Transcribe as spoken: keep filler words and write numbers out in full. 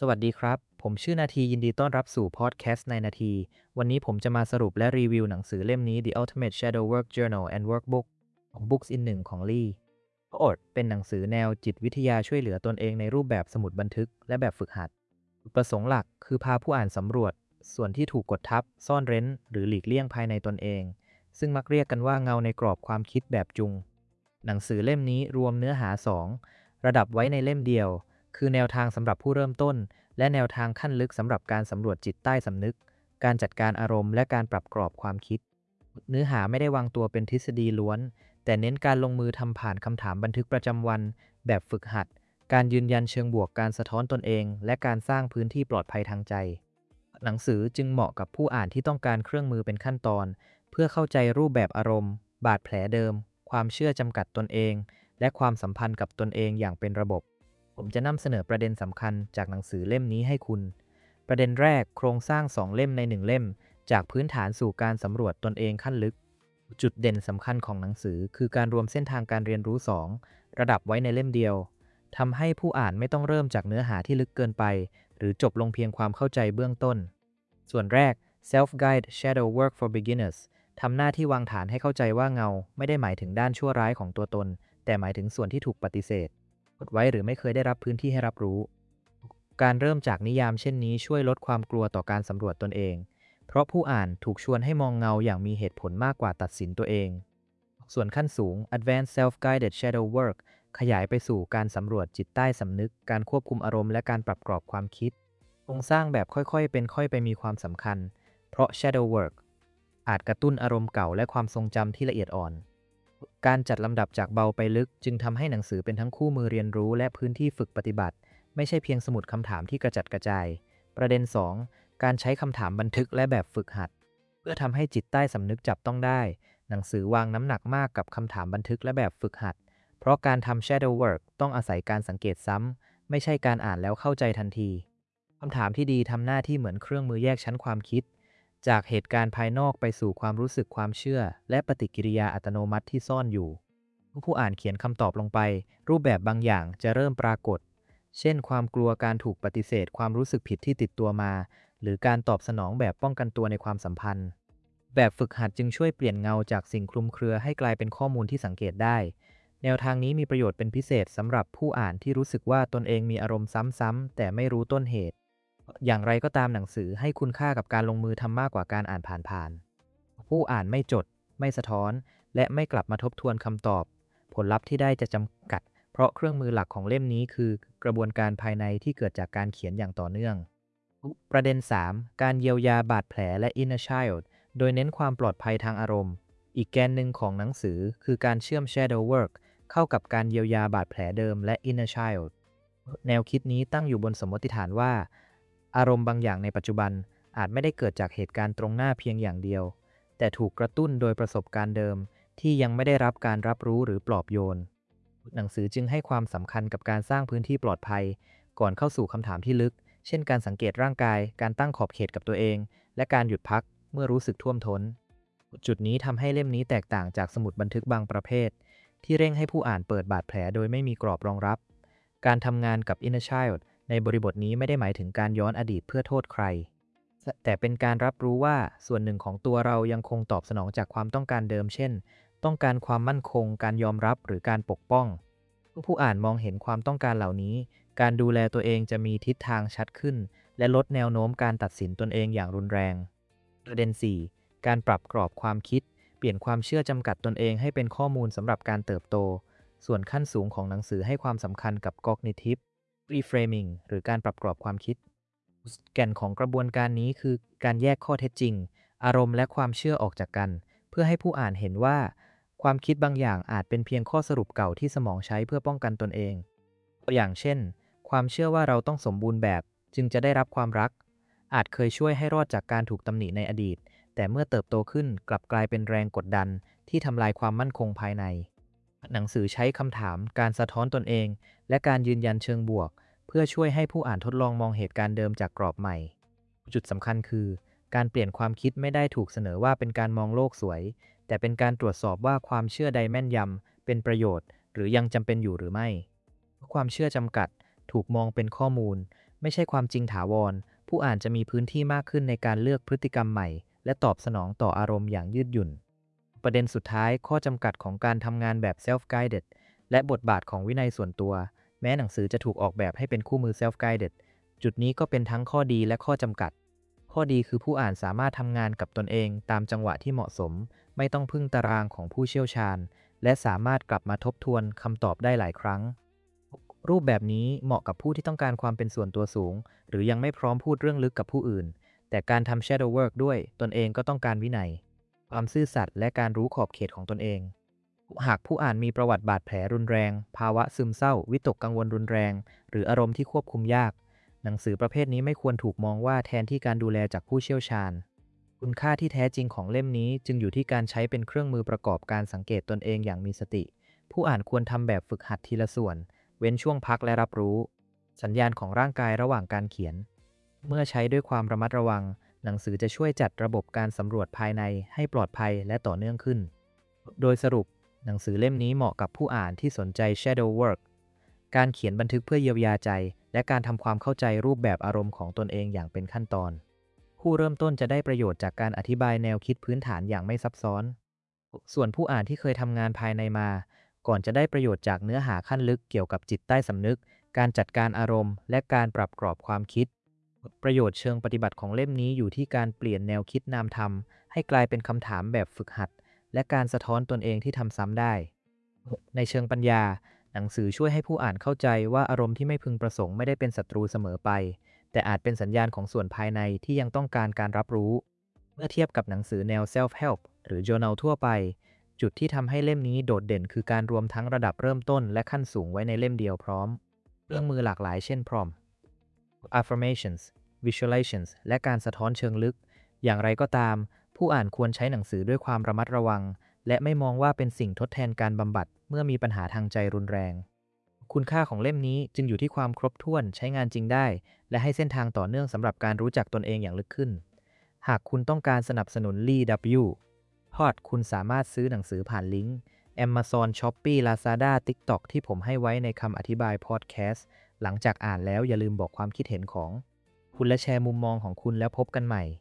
สวัสดีครับ ผมชื่อนาทียินดีต้อนรับสู่พอดแคสต์ในนาที วันนี้ผมจะมาสรุปและรีวิวหนังสือเล่มนี้ The Ultimate Shadow Work Journal and Workbook ของ Books in หนึ่งของลีโอดเป็นหนังสือแนวจิตวิทยาช่วยเหลือตนเองในรูปแบบสมุดบันทึกและแบบฝึกหัดจุดประสงค์หลักคือพาผู้อ่านสำรวจส่วนที่ถูกกดทับซ่อนเร้นหรือหลีกเลี่ยงภายในตนเองซึ่งมักเรียกกันว่าเงาในกรอบความคิดแบบจุงหนังสือเล่มนี้รวมเนื้อหาสองระดับไว้ในเล่มเดียวคือแนวทางสำหรับผู้เริ่มต้นและแนวทางขั้นลึกสำหรับการสำรวจจิตใต้สำนึกการจัดการอารมณ์และการปรับกรอบความคิดเนื้อหาไม่ได้วางตัวเป็นทฤษฎีล้วนแต่เน้นการลงมือทำผ่านคำถามบันทึกประจำวันแบบฝึกหัดการยืนยันเชิงบวกการสะท้อนตนเองและการสร้างพื้นที่ปลอดภัยทางใจหนังสือจึงเหมาะกับผู้อ่านที่ต้องการเครื่องมือเป็นขั้นตอนเพื่อเข้าใจรูปแบบอารมณ์บาดแผลเดิมความเชื่อจำกัดตนเองและความสัมพันธ์กับตนเองอย่างเป็นระบบผมจะนำเสนอประเด็นสำคัญจากหนังสือเล่มนี้ให้คุณประเด็นแรกโครงสร้างสองเล่มในหนึ่งเล่มจากพื้นฐานสู่การสำรวจตนเองขั้นลึกจุดเด่นสำคัญของหนังสือคือการรวมเส้นทางการเรียนรู้สองระดับไว้ในเล่มเดียวทำให้ผู้อ่านไม่ต้องเริ่มจากเนื้อหาที่ลึกเกินไปหรือจบลงเพียงความเข้าใจเบื้องต้นส่วนแรก Self-Guide Shadow Work for Beginners ทำหน้าที่วางฐานให้เข้าใจว่าเงาไม่ได้หมายถึงด้านชั่วร้ายของตัวตนแต่หมายถึงส่วนที่ถูกปฏิเสธกดไว้หรือไม่เคยได้รับพื้นที่ให้รับรู้การเริ่มจากนิยามเช่นนี้ช่วยลดความกลัวต่อการสำรวจตนเองเพราะผู้อ่านถูกชวนให้มองเงาอย่างมีเหตุผลมากกว่าตัดสินตัวเองส่วนขั้นสูง Advanced Self-Guided Shadow Work ขยายไปสู่การสำรวจจิตใต้สำนึกการควบคุมอารมณ์และการปรับกรอบความคิดโครงสร้างแบบค่อยๆเป็นค่อยไปมีความสำคัญเพราะ Shadow Work อาจกระตุ้นอารมณ์เก่าและความทรงจำที่ละเอียดอ่อนการจัดลำดับจากเบาไปลึกจึงทำให้หนังสือเป็นทั้งคู่มือเรียนรู้และพื้นที่ฝึกปฏิบัติไม่ใช่เพียงสมุดคำถามที่กระจัดกระจายประเด็นสองการใช้คำถามบันทึกและแบบฝึกหัดเพื่อทำให้จิตใต้สำนึกจับต้องได้หนังสือวางน้ำหนักมากกับคำถามบันทึกและแบบฝึกหัดเพราะการทำ shadow work ต้องอาศัยการสังเกตซ้ำไม่ใช่การอ่านแล้วเข้าใจทันทีคำถามที่ดีทำหน้าที่เหมือนเครื่องมือแยกชั้นความคิดจากเหตุการณ์ภายนอกไปสู่ความรู้สึกความเชื่อและปฏิกิริยาอัตโนมัติที่ซ่อนอยู่เมื่อผู้อ่านเขียนคำตอบลงไปรูปแบบบางอย่างจะเริ่มปรากฏเช่นความกลัวการถูกปฏิเสธความรู้สึกผิดที่ติดตัวมาหรือการตอบสนองแบบป้องกันตัวในความสัมพันธ์แบบฝึกหัดจึงช่วยเปลี่ยนเงาจากสิ่งคลุมเครือให้กลายเป็นข้อมูลที่สังเกตได้แนวทางนี้มีประโยชน์เป็นพิเศษสำหรับผู้อ่านที่รู้สึกว่าตนเองมีอารมณ์ซ้ำๆแต่ไม่รู้ต้นเหตุอย่างไรก็ตามหนังสือให้คุณค่ากับการลงมือทำมากกว่าการอ่านผ่านๆผู้อ่านไม่จดไม่สะท้อนและไม่กลับมาทบทวนคำตอบผลลัพธ์ที่ได้จะจำกัดเพราะเครื่องมือหลักของเล่มนี้คือกระบวนการภายในที่เกิดจากการเขียนอย่างต่อเนื่องประเด็นสามการเยียวยาบาดแผลและ inner child โดยเน้นความปลอดภัยทางอารมณ์อีกแกนหนึ่งของหนังสือคือการเชื่อม shadow work เข้ากับการเยียวยาบาดแผลเดิมและ inner child แนวคิดนี้ตั้งอยู่บนสมมติฐานว่าอารมณ์บางอย่างในปัจจุบันอาจไม่ได้เกิดจากเหตุการณ์ตรงหน้าเพียงอย่างเดียวแต่ถูกกระตุ้นโดยประสบการณ์เดิมที่ยังไม่ได้รับการรับรู้หรือปลอบโยนหนังสือจึงให้ความสำคัญกับการสร้างพื้นที่ปลอดภัยก่อนเข้าสู่คำถามที่ลึกเช่นการสังเกตร่างกายการตั้งขอบเขตกับตัวเองและการหยุดพักเมื่อรู้สึกท่วมท้นจุดนี้ทำให้เล่มนี้แตกต่างจากสมุดบันทึกบางประเภทที่เร่งให้ผู้อ่านเปิดบาดแผลโดยไม่มีกรอบรองรับการทำงานกับ inner child ในบริบทนี้ไม่ได้หมายถึงการย้อนอดีตเพื่อโทษใครแต่เป็นการรับรู้ว่าส่วนหนึ่งของตัวเรายังคงตอบสนองจากความต้องการเดิมเช่นต้องการความมั่นคงการยอมรับหรือการปกป้องเมื่อผู้อ่านมองเห็นความต้องการเหล่านี้การดูแลตัวเองจะมีทิศทางชัดขึ้นและลดแนวโน้มการตัดสินตนเองอย่างรุนแรงประเด็นสี่การปรับกรอบความคิดเปลี่ยนความเชื่อจำกัดตนเองให้เป็นข้อมูลสำหรับการเติบโตส่วนขั้นสูงของหนังสือให้ความสำคัญกับ cognitive reframing หรือการปรับกรอบความคิดแก่นของกระบวนการนี้คือการแยกข้อเท็จจริงอารมณ์และความเชื่อออกจากกันเพื่อให้ผู้อ่านเห็นว่าความคิดบางอย่างอาจเป็นเพียงข้อสรุปเก่าที่สมองใช้เพื่อป้องกันตนเองตัวอย่างเช่นความเชื่อว่าเราต้องสมบูรณ์แบบจึงจะได้รับความรักอาจเคยช่วยให้รอดจากการถูกตำหนิในอดีตแต่เมื่อเติบโตขึ้นกลับกลายเป็นแรงกดดันที่ทำลายความมั่นคงภายในหนังสือใช้คำถามการสะท้อนตนเองและการยืนยันเชิงบวกเพื่อช่วยให้ผู้อ่านทดลองมองเหตุการณ์เดิมจากกรอบใหม่จุดสำคัญคือการเปลี่ยนความคิดไม่ได้ถูกเสนอว่าเป็นการมองโลกสวยแต่เป็นการตรวจสอบว่าความเชื่อใดแม่นยำเป็นประโยชน์หรือยังจำเป็นอยู่หรือไม่ความเชื่อจำกัดถูกมองเป็นข้อมูลไม่ใช่ความจริงถาวรผู้อ่านจะมีพื้นที่มากขึ้นในการเลือกพฤติกรรมใหม่และตอบสนองต่ออารมณ์อย่างยืดหยุ่นประเด็นสุดท้ายข้อจำกัดของการทำงานแบบ self-guided และบทบาทของวินัยส่วนตัวแม้หนังสือจะถูกออกแบบให้เป็นคู่มือ self-guided จุดนี้ก็เป็นทั้งข้อดีและข้อจำกัดข้อดีคือผู้อ่านสามารถทำงานกับตนเองตามจังหวะที่เหมาะสมไม่ต้องพึ่งตารางของผู้เชี่ยวชาญและสามารถกลับมาทบทวนคำตอบได้หลายครั้งรูปแบบนี้เหมาะกับผู้ที่ต้องการความเป็นส่วนตัวสูงหรือยังไม่พร้อมพูดเรื่องลึกกับผู้อื่นแต่การทำ shadow work ด้วยตนเองก็ต้องการวินัยความซื่อสัตย์และการรู้ขอบเขตของตนเองหากผู้อ่านมีประวัติบาดแผลรุนแรงภาวะซึมเศร้าวิตกกังวลรุนแรงหรืออารมณ์ที่ควบคุมยากหนังสือประเภทนี้ไม่ควรถูกมองว่าแทนที่การดูแลจากผู้เชี่ยวชาญคุณค่าที่แท้จริงของเล่มนี้จึงอยู่ที่การใช้เป็นเครื่องมือประกอบการสังเกตตนเองอย่างมีสติผู้อ่านควรทำแบบฝึกหัดทีละส่วนเว้นช่วงพักและรับรู้สัญญาณของร่างกายระหว่างการเขียนเมื่อใช้ด้วยความระมัดระวังหนังสือจะช่วยจัดระบบการสำรวจภายในให้ปลอดภัยและต่อเนื่องขึ้นโดยสรุปหนังสือเล่มนี้เหมาะกับผู้อ่านที่สนใจ shadow work การเขียนบันทึกเพื่อเยียวยาใจและการทำความเข้าใจรูปแบบอารมณ์ของตนเองอย่างเป็นขั้นตอนผู้เริ่มต้นจะได้ประโยชน์จากการอธิบายแนวคิดพื้นฐานอย่างไม่ซับซ้อนส่วนผู้อ่านที่เคยทำงานภายในมาก่อนจะได้ประโยชน์จากเนื้อหาขั้นลึกเกี่ยวกับจิตใต้สำนึกการจัดการอารมณ์และการปรับกรอบความคิดประโยชน์เชิงปฏิบัติของเล่มนี้อยู่ที่การเปลี่ยนแนวคิดนามธรรมให้กลายเป็นคำถามแบบฝึกหัดและการสะท้อนตนเองที่ทำซ้ำได้ในเชิงปัญญาหนังสือช่วยให้ผู้อ่านเข้าใจว่าอารมณ์ที่ไม่พึงประสงค์ไม่ได้เป็นศัตรูเสมอไปแต่อาจเป็นสัญญาณของส่วนภายในที่ยังต้องการการรับรู้เมื่อเทียบกับหนังสือแนว self-help หรือ journal ทั่วไปจุดที่ทำให้เล่มนี้โดดเด่นคือการรวมทั้งระดับเริ่มต้นและขั้นสูงไว้ในเล่มเดียวพร้อมเครื่องมือหลากหลายเช่น prompt affirmations visualizations และการสะท้อนเชิงลึกอย่างไรก็ตามผู้อ่านควรใช้หนังสือด้วยความระมัดระวังและไม่มองว่าเป็นสิ่งทดแทนการบำบัดเมื่อมีปัญหาทางใจรุนแรงคุณค่าของเล่มนี้จึงอยู่ที่ความครบถ้วนใช้งานจริงได้และให้เส้นทางต่อเนื่องสำหรับการรู้จักตนเองอย่างลึกขึ้นหากคุณต้องการสนับสนุน Lee W. พอดคุณสามารถซื้อหนังสือผ่านลิงก์ Amazon Shopee Lazada TikTok ที่ผมให้ไว้ในคำอธิบายพอดแคสต์หลังจากอ่านแล้วอย่าลืมบอกความคิดเห็นของคุณและแชร์มุมมองของคุณแล้วพบกันใหม่